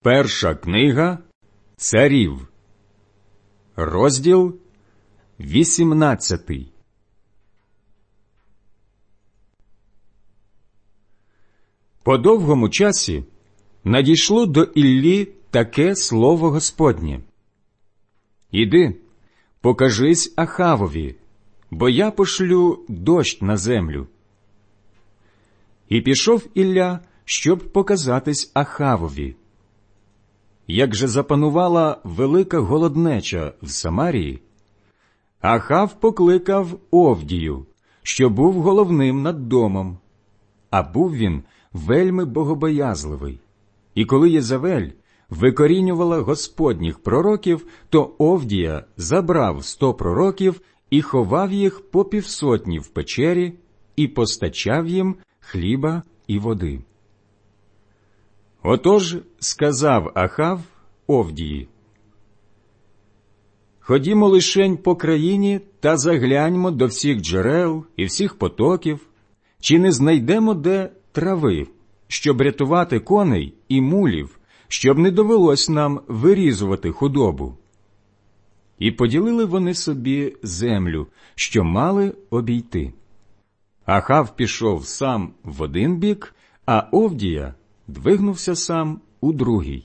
Перша книга Царів, розділ 18. По довгому часі надійшло до Іллі таке слово Господнє: «Іди, покажись Ахавові, бо я пошлю дощ на землю». І пішов Ілля, щоб показатись Ахавові. Як же запанувала велика голоднеча в Самарії, Ахав покликав Овдію, що був головним над домом, а був він вельми богобоязливий. І коли Єзавель викорінювала Господніх пророків, то Овдія забрав 100 пророків і ховав їх по 500 в печері і постачав їм хліба і води. Отож сказав Ахав Овдії: «Ходімо лишень по країні та загляньмо до всіх джерел і всіх потоків, чи не знайдемо де трави, щоб рятувати коней і мулів, щоб не довелось нам вирізувати худобу». І поділили вони собі землю, що мали обійти. Ахав пішов сам в один бік, а Овдія двигнувся сам у другий.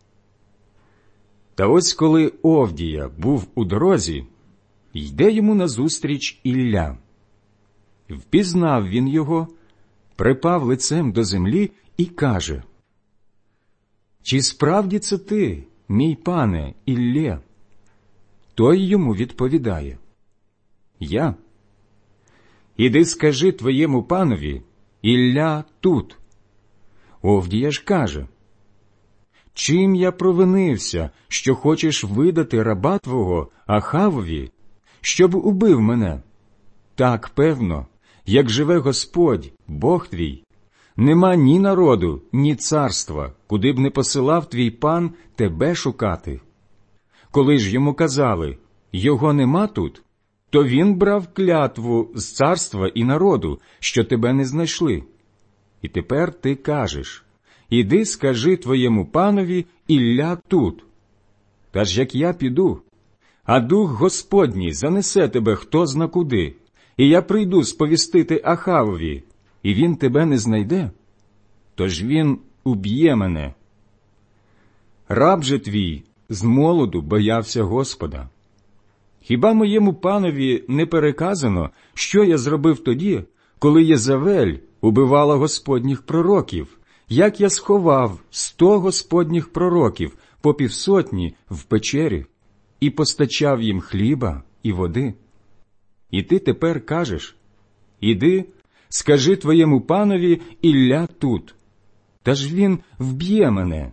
Та ось коли Овдія був у дорозі, йде йому назустріч Ілля. Впізнав він його, припав лицем до землі і каже: «Чи справді це ти, мій пане Іллє?» Той йому відповідає: «Я». «Іди скажи твоєму панові, Ілля тут». Овдія ж каже: «Чим я провинився, що хочеш видати раба твого Ахавові, щоб убив мене? Так, певно, як живе Господь, Бог твій, нема ні народу, ні царства, куди б не посилав твій пан тебе шукати. Коли ж йому казали: його нема тут, то він брав клятву з царства і народу, що тебе не знайшли. І тепер ти кажеш: іди скажи твоєму панові, Ілля тут. Та ж як я піду, а дух Господній занесе тебе хто зна куди, і я прийду сповістити Ахавові, і він тебе не знайде, тож він уб'є мене. Раб же твій з молоду боявся Господа. Хіба моєму панові не переказано, що я зробив тоді, коли Єзавель убивала Господніх пророків, як я сховав 100 Господніх пророків по 500 в печері і постачав їм хліба і води? І ти тепер кажеш: іди, скажи твоєму панові, Ілля тут, та ж він вб'є мене.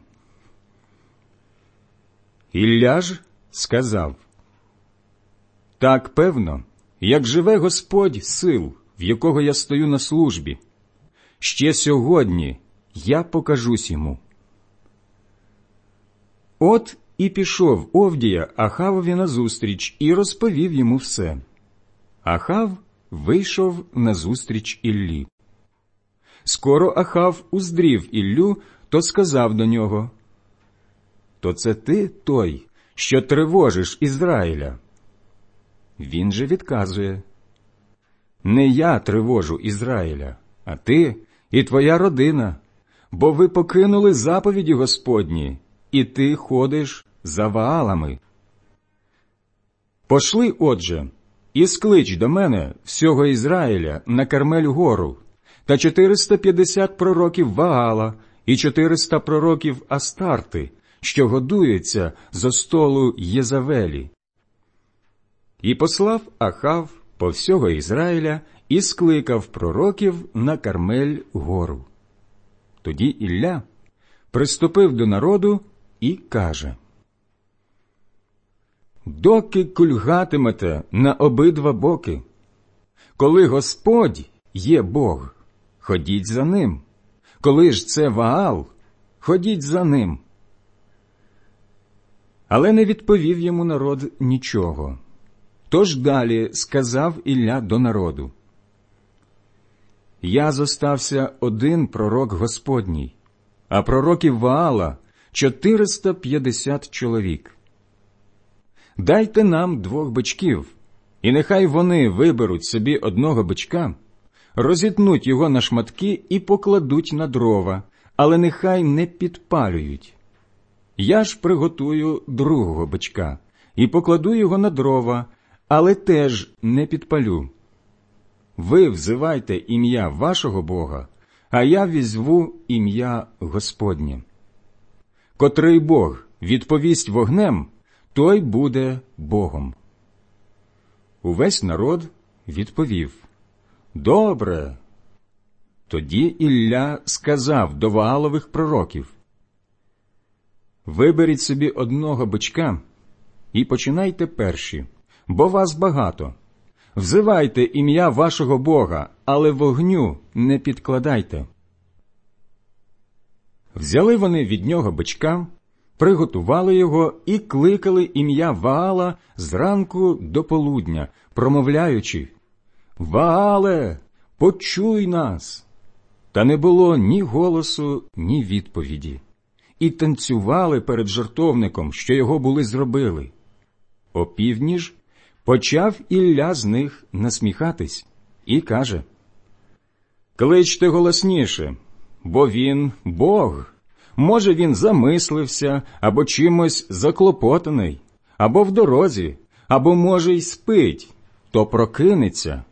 Ілля ж сказав: так, певно, як живе Господь сил, в якого я стою на службі, ще сьогодні я покажусь йому. От і пішов Овдія Ахавові назустріч і розповів йому все. Ахав вийшов назустріч Іллі. Скоро Ахав уздрів Іллю, то сказав до нього: «То це ти той, що тривожиш Ізраїля?» Він же відказує: «Не я тривожу Ізраїля, а ти і твоя родина, бо ви покинули заповіді Господні, і ти ходиш за Ваалами. Пошли, отже, і склич до мене всього Ізраїля на Кармель-гору, та 450 пророків Ваала і 400 пророків Астарти, що годуються зо столу Єзавелі». І послав Ахав по всього Ізраїля і скликав пророків на Кармель-гору. Тоді Ілля приступив до народу і каже: «Доки кульгатимете на обидва боки? Коли Господь є Бог, ходіть за ним. Коли ж це Ваал, ходіть за ним». Але не відповів йому народ нічого. Тож далі сказав Ілля до народу: «Я зостався один пророк Господній, а пророків Ваала 450 чоловік. Дайте нам 2 бичків, і нехай вони виберуть собі одного бичка, розітнуть його на шматки і покладуть на дрова, але нехай не підпалюють. Я ж приготую другого бичка і покладу його на дрова, але теж не підпалю. Ви взивайте ім'я вашого Бога, а я візьму ім'я Господнє. Котрий Бог відповість вогнем, той буде Богом. Увесь народ відповів: «Добре». Тоді Ілля сказав до Ваалових пророків: «Виберіть собі одного бичка і починайте перші, бо вас багато. Взивайте ім'я вашого Бога, але вогню не підкладайте». Взяли вони від нього бичка, приготували його і кликали ім'я Ваала зранку до полудня, промовляючи: «Ваале, почуй нас!» Та не було ні голосу, ні відповіді. І танцювали перед жертовником, що його були зробили. Опівдні ж почав Ілля з них насміхатись і каже: «Кличте голосніше, бо він Бог. Може, він замислився, або чимось заклопотаний, або в дорозі, або, може, й спить, то прокинеться».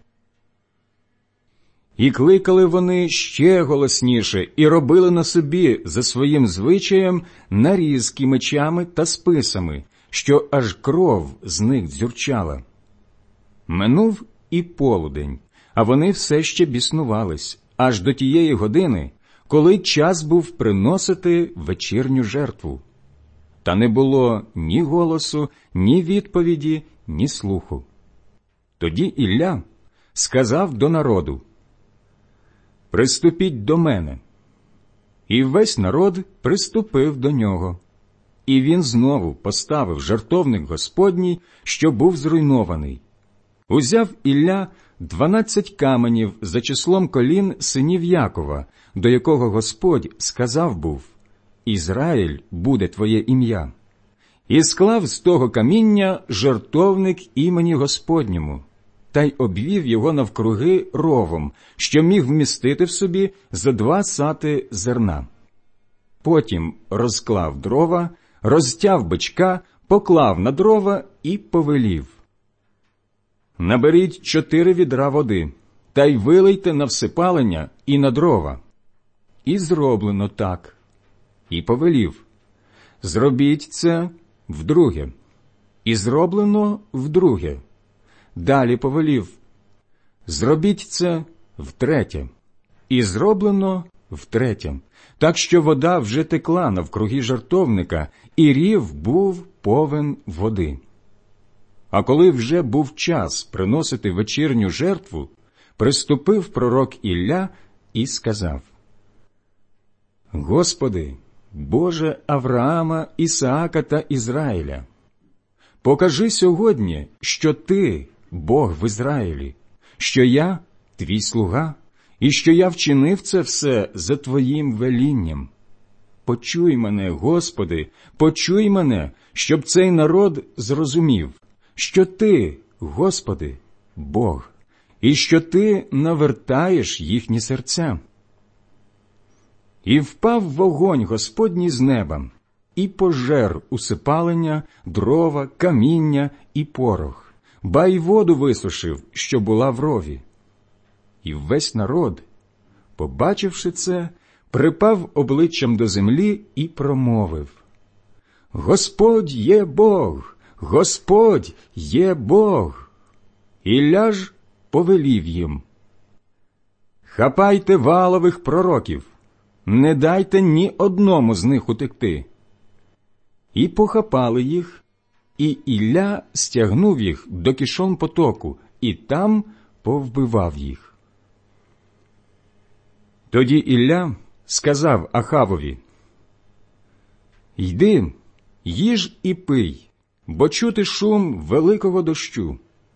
І кликали вони ще голосніше, і робили на собі за своїм звичаєм нарізки мечами та списами, що аж кров з них дзюрчала. Минув і полудень, а вони все ще біснувались, аж до тієї години, коли час був приносити вечірню жертву. Та не було ні голосу, ні відповіді, ні слуху. Тоді Ілля сказав до народу: «Приступіть до мене». І весь народ приступив до нього. І він знову поставив жертовник Господній, що був зруйнований. Узяв Ілля 12 каменів за числом колін синів Якова, до якого Господь сказав був: «Ізраїль буде твоє ім'я». І склав з того каміння жертовник імені Господньому, та й обвів його навкруги ровом, що міг вмістити в собі за 2 сати зерна. Потім розклав дрова, розтяв бичка, поклав на дрова і повелів: «Наберіть 4 відра води, та й вилийте на всипалення і на дрова». І зроблено так. І повелів: «Зробіть це вдруге». І зроблено вдруге. Далі повелів: «Зробіть це втретє». І зроблено втретє, так що вода вже текла навкруги жертовника, і рів був повен води. А коли вже був час приносити вечірню жертву, приступив пророк Ілля і сказав: «Господи, Боже Авраама, Ісаака та Ізраїля, покажи сьогодні, що Ти Бог в Ізраїлі, що я Твій слуга, і що я вчинив це все за Твоїм велінням. Почуй мене, Господи, почуй мене, щоб цей народ зрозумів, що Ти, Господи, Бог, і що Ти навертаєш їхні серця». І впав вогонь Господній з неба, і пожер усипалення, дрова, каміння і порох, ба й воду висушив, що була в рові. І весь народ, побачивши це, припав обличчям до землі і промовив: «Господь є Бог! Господь є Бог!» Ілля ж повелів їм: «Хапайте Ваалових пророків, не дайте ні одному з них утекти». І похапали їх, і Ілля стягнув їх до Кішон потоку, і там повбивав їх. Тоді Ілля сказав Ахавові: «Йди, їж і пий, бо чути шум великого дощу».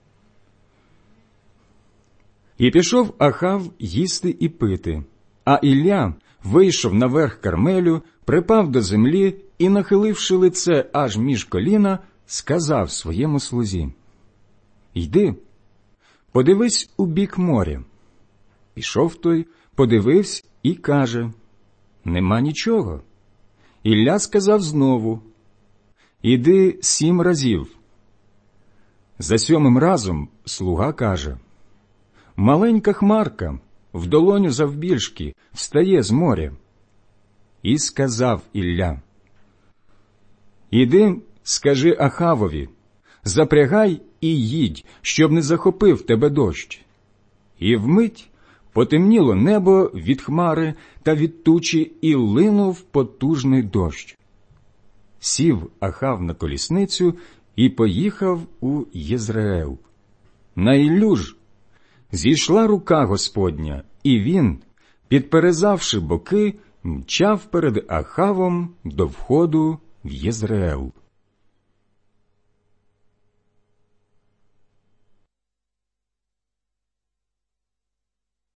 І пішов Ахав їсти і пити, а Ілля вийшов наверх Кармелю, припав до землі і, нахиливши лице аж між коліна, сказав своєму слузі: «Йди, подивись у бік моря». Пішов той, подивився і каже: «Нема нічого». Ілля сказав знову: «Іди 7 разів». За 7-м разом слуга каже: «Маленька хмарка, в долоню завбільшки, встає з моря». І сказав Ілля: «Іди, скажи Ахавові, запрягай і їдь, щоб не захопив тебе дощ». І вмить потемніло небо від хмари та від тучі, і линув потужний дощ. Сів Ахав на колісницю і поїхав у Єзреел. На Іллю ж зійшла рука Господня, і він, підперезавши боки, мчав перед Ахавом до входу в Єзреел.